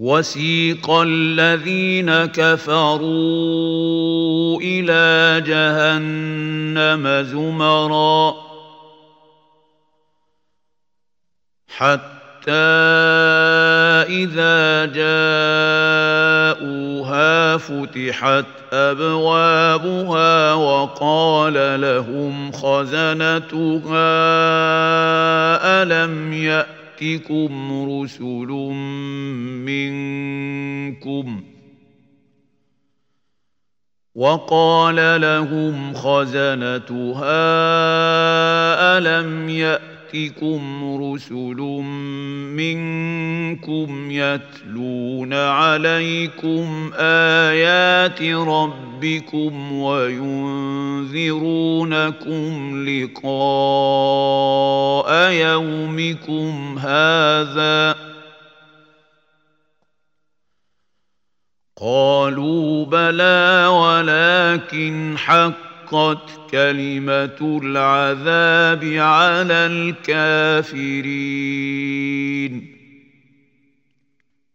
وسيق الذين كفروا إلى جهنم زمرا حتى إذا جاءوها فتحت أبوابها وقال لهم خزنتها ألم يأتكم رسل منكم يتلون عليكم آيات ربكم وينذرونكم لقاء يومكم هذا قالوا بلى ولكن حقت كلمة العذاب على الكافرين